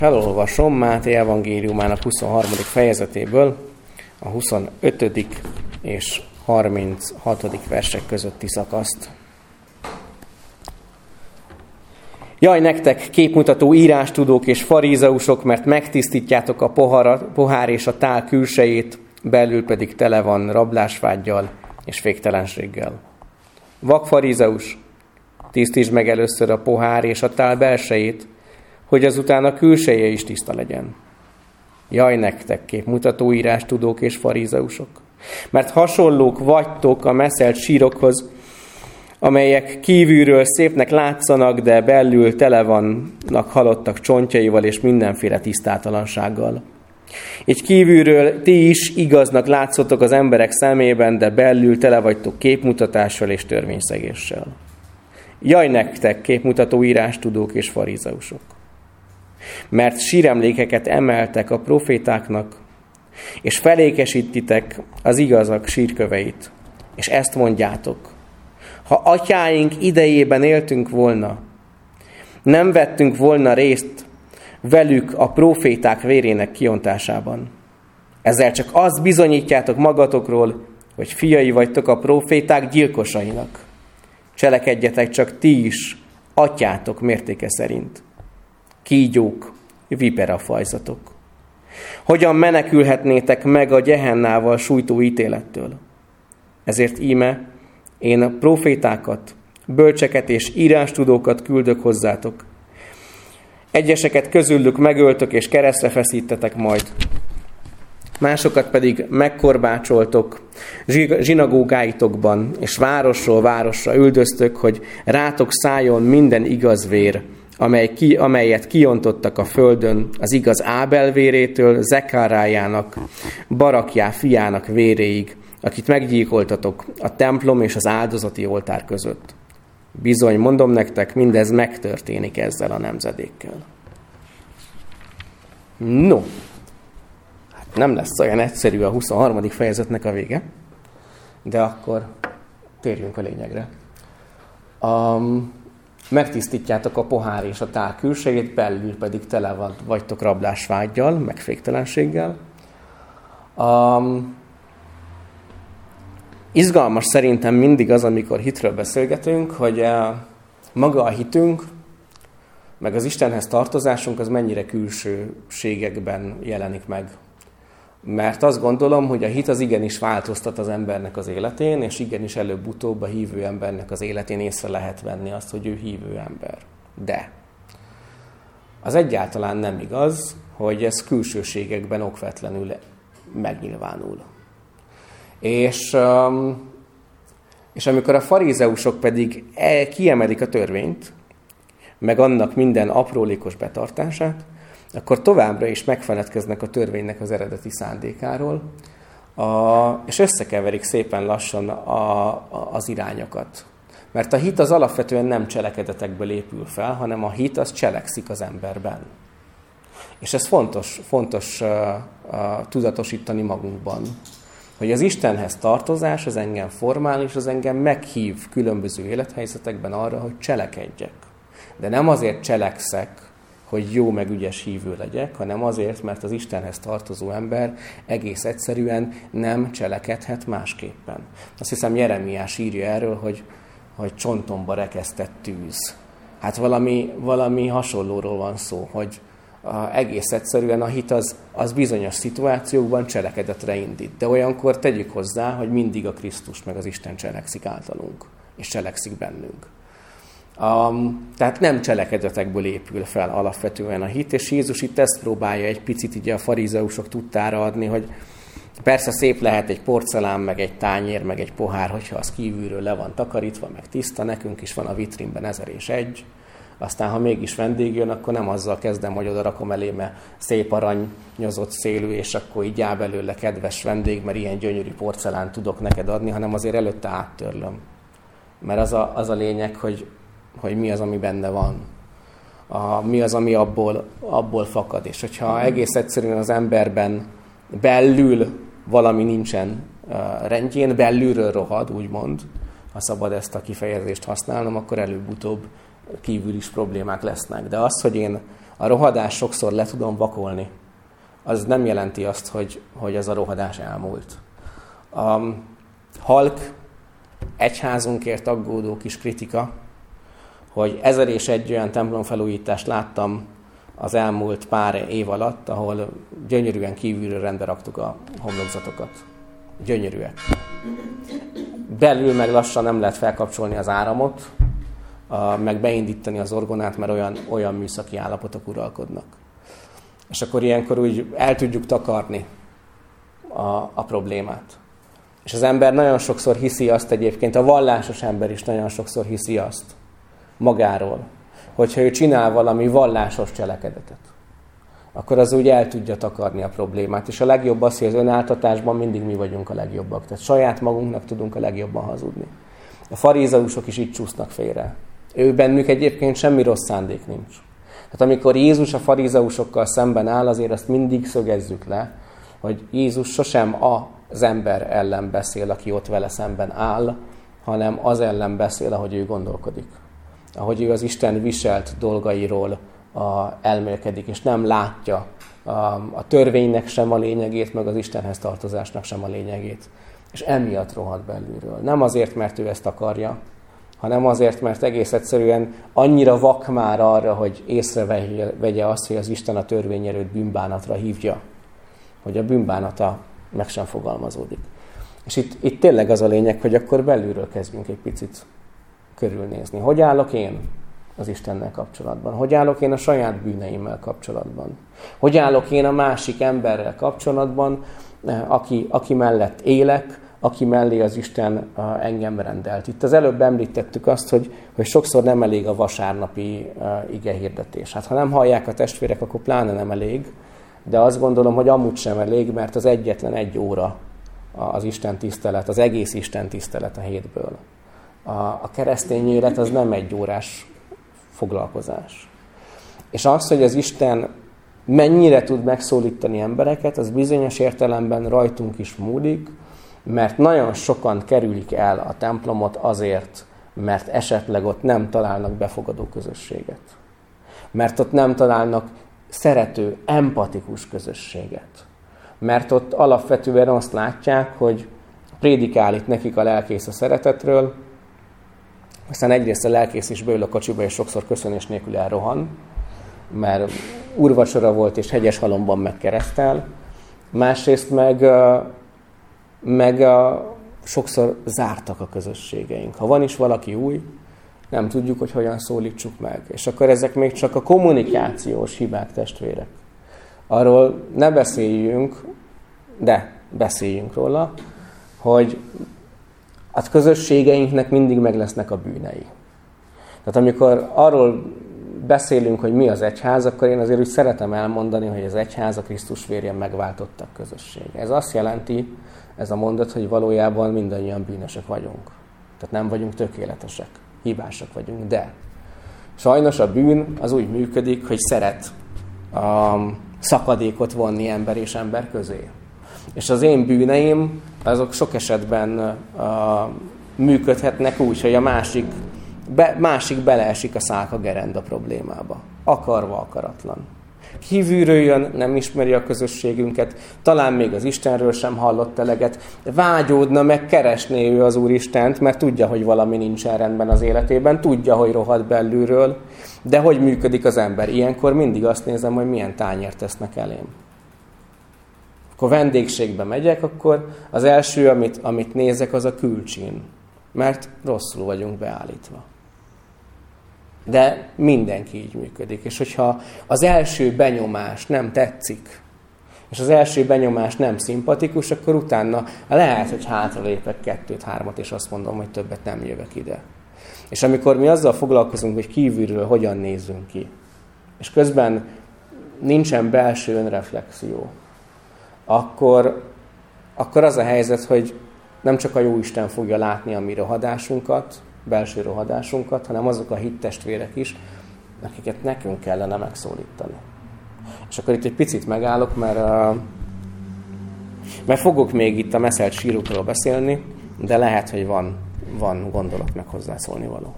Felolvasom Máté evangéliumának 23. fejezetéből a 25. és 36. versek közötti szakaszt. Jaj nektek, képmutató írástudók és farízeusok, mert megtisztítjátok a pohár és a tál külsejét, belül pedig tele van rablásvággyal és féktelenséggel. Vak farizeus, tisztítsd meg először a pohár és a tál belsejét, hogy azután a külseje is tiszta legyen. Jaj nektek, képmutató írástudók és farízeusok, mert hasonlók vagytok a meszelt sírokhoz, amelyek kívülről szépnek látszanak, de belül tele vannak halottak csontjaival és mindenféle tisztátalansággal. Így kívülről ti is igaznak látszotok az emberek szemében, de belül tele vagytok képmutatással és törvényszegéssel. Jaj nektek, képmutató írástudók és farizeusok! Mert síremlékeket emeltek a profétáknak, és felékesítitek az igazak sírköveit, és ezt mondjátok: ha atyáink idejében éltünk volna, nem vettünk volna részt velük a proféták vérének kiontásában. Ezzel csak azt bizonyítjátok magatokról, hogy fiai vagytok a proféták gyilkosainak. Cselekedjetek csak ti is, atyátok mértéke szerint. Kígyók, viperafajzatok. Hogyan menekülhetnétek meg a gyehennával sújtó ítélettől? Ezért íme, én a profétákat, bölcseket és írástudókat küldök hozzátok. Egyeseket közülük megöltök és keresztre feszítetek majd. Másokat pedig megkorbácsoltok zsinagógáitokban, és városról városra üldöztök, hogy rátok szálljon minden igaz vér, amelyet kiontottak a földön, az igaz Ábel vérétől Zekárájának, Barakjá fiának véréig, akit meggyilkoltatok a templom és az áldozati oltár között. Bizony, mondom nektek, mindez megtörténik ezzel a nemzedékkel. No, hát nem lesz olyan egyszerű a 23. fejezetnek a vége, de akkor térjünk a lényegre. Megtisztítjátok a pohár és a tál külsejét, belül pedig tele vagytok rablásvággyal, meg féktelenséggel. Izgalmas szerintem mindig az, amikor hitről beszélgetünk, hogy maga a hitünk, meg az Istenhez tartozásunk az mennyire külsőségekben jelenik meg. Mert azt gondolom, hogy a hit az igenis változtat az embernek az életén, és igenis előbb-utóbb a hívő embernek az életén észre lehet venni azt, hogy ő hívő ember. De az egyáltalán nem igaz, hogy ez külsőségekben okvetlenül megnyilvánul. És amikor a farizeusok pedig kiemelik a törvényt, meg annak minden aprólékos betartását, akkor továbbra is megfeledkeznek a törvénynek az eredeti szándékáról, és összekeverik szépen lassan az irányokat. Mert a hit az alapvetően nem cselekedetekből épül fel, hanem a hit az cselekszik az emberben. És ez fontos tudatosítani magunkban, hogy az Istenhez tartozás az engem formál, és az engem meghív különböző élethelyzetekben arra, hogy cselekedjek. De nem azért cselekszek, hogy jó meg ügyes hívő legyek, hanem azért, mert az Istenhez tartozó ember egész egyszerűen nem cselekedhet másképpen. Azt hiszem, Jeremiás írja erről, hogy csontomba rekesztett tűz. Hát valami hasonlóról van szó, hogy egész egyszerűen a hit az bizonyos szituációkban cselekedetre indít. De olyankor tegyük hozzá, hogy mindig a Krisztus meg az Isten cselekszik általunk, és cselekszik bennünk. Tehát nem cselekedetekből épül fel alapvetően a hit, és Jézus itt ezt próbálja egy picit így a farizeusok tudtára adni, hogy persze szép lehet egy porcelán, meg egy tányér, meg egy pohár, hogyha az kívülről le van takarítva, meg tiszta, nekünk is van a vitrínben 1001, aztán ha mégis vendég jön, akkor nem azzal kezdem, hogy oda rakom elé, mert szép aranyozott szélű, és akkor így áll belőle kedves vendég, mert ilyen gyönyörű porcelán tudok neked adni, hanem azért előtte áttörlöm. Mert az a lényeg, hogy mi az, ami benne van. Mi az, ami abból fakad. És hogyha egész egyszerűen az emberben belül valami nincsen rendjén, belülről rohad, úgymond, ha szabad ezt a kifejezést használnom, akkor előbb-utóbb kívül is problémák lesznek. De az, hogy én a rohadás sokszor le tudom vakolni, az nem jelenti azt, hogy az a rohadás elmúlt. A halk egyházunkért aggódó kis kritika, hogy 1001 olyan templomfelújítást láttam az elmúlt pár év alatt, ahol gyönyörűen kívülről rendbe raktuk a homlokzatokat. Gyönyörűek. Belül meg lassan nem lehet felkapcsolni az áramot, meg beindítani az orgonát, mert olyan műszaki állapotok uralkodnak. És akkor ilyenkor úgy el tudjuk takarni a problémát. És az ember nagyon sokszor hiszi azt egyébként, a vallásos ember is nagyon sokszor hiszi azt magáról, hogyha ő csinál valami vallásos cselekedetet, akkor az úgy el tudja takarni a problémát. És a legjobb az, hogy az önáltatásban mindig mi vagyunk a legjobbak. Tehát saját magunknak tudunk a legjobban hazudni. A farizeusok is itt csúsznak félre. Ő bennük egyébként semmi rossz szándék nincs. Tehát amikor Jézus a farizeusokkal szemben áll, azért azt mindig szögezzük le, hogy Jézus sosem az ember ellen beszél, aki ott vele szemben áll, hanem az ellen beszél, ahogy ő gondolkodik. Ahogy ő az Isten viselt dolgairól elmélkedik, és nem látja a törvénynek sem a lényegét, meg az Istenhez tartozásnak sem a lényegét. És emiatt rohad belülről. Nem azért, mert ő ezt akarja, hanem azért, mert egész egyszerűen annyira vak már arra, hogy észrevegye azt, hogy az Isten a törvényerőt bűnbánatra hívja, hogy a bűnbánata meg sem fogalmazódik. És itt tényleg az a lényeg, hogy akkor belülről kezdjünk egy picit körülnézni. Hogy állok én az Istennel kapcsolatban? Hogy állok én a saját bűneimmel kapcsolatban? Hogy állok én a másik emberrel kapcsolatban, aki mellett élek, aki mellé az Isten engem rendelt. Itt az előbb említettük azt, hogy sokszor nem elég a vasárnapi igehirdetés. Hát ha nem hallják a testvérek, akkor pláne nem elég, de azt gondolom, hogy amúgy sem elég, mert az egyetlen 1 óra az Isten tisztelet, az egész Isten tisztelet a hétből. A keresztény élet az nem 1 órás foglalkozás. És az, hogy az Isten mennyire tud megszólítani embereket, az bizonyos értelemben rajtunk is múlik, mert nagyon sokan kerülik el a templomot azért, mert esetleg ott nem találnak befogadó közösséget. Mert ott nem találnak szerető, empatikus közösséget. Mert ott alapvetően azt látják, hogy prédikál itt nekik a lelkész a szeretetről, aztán egyrészt a lelkész is beül a kocsiba, és sokszor köszönés nélkül elrohan, mert úrvacsora volt, és hegyes halomban megkeresztel. Másrészt meg sokszor zártak a közösségeink. Ha van is valaki új, nem tudjuk, hogy hogyan szólítsuk meg. És akkor ezek még csak a kommunikációs hibák, testvérek. Arról ne beszéljünk, de beszéljünk róla, hogy a közösségeinknek mindig meg lesznek a bűnei. Tehát amikor arról beszélünk, hogy mi az egyház, akkor én azért úgy szeretem elmondani, hogy az egyház a Krisztus vérén megváltottak közösség. Ez azt jelenti, ez a mondat, hogy valójában mindannyian bűnösök vagyunk. Tehát nem vagyunk tökéletesek, hibásak vagyunk, de sajnos a bűn az úgy működik, hogy szeret szakadékot vonni ember és ember közé. És az én bűneim, azok sok esetben működhetnek úgy, hogy a másik beleesik a szálka gerenda problémába. Akarva, akaratlan. Kívülről jön, nem ismeri a közösségünket, talán még az Istenről sem hallott eleget, vágyódna, meg keresné ő az Úristent, mert tudja, hogy valami nincsen rendben az életében, tudja, hogy rohad belülről, de hogy működik az ember? Ilyenkor mindig azt nézem, hogy milyen tányért tesznek elém. Akkor vendégségbe megyek, akkor az első, amit nézek, az a külcsín, mert rosszul vagyunk beállítva. De mindenki így működik. És hogyha az első benyomás nem tetszik, és az első benyomás nem szimpatikus, akkor utána lehet, hogy hátralépek 2-3, és azt mondom, hogy többet nem jövök ide. És amikor mi azzal foglalkozunk, hogy kívülről hogyan nézzünk ki, és közben nincsen belső önreflexió, akkor az a helyzet, hogy nem csak a Jóisten fogja látni a mi rohadásunkat, belső rohadásunkat, hanem azok a hittestvérek is, akiket nekünk kellene megszólítani. És akkor itt egy picit megállok, mert fogok még itt a meszelt sírokról beszélni, de lehet, hogy van gondolat meg hozzászólni való.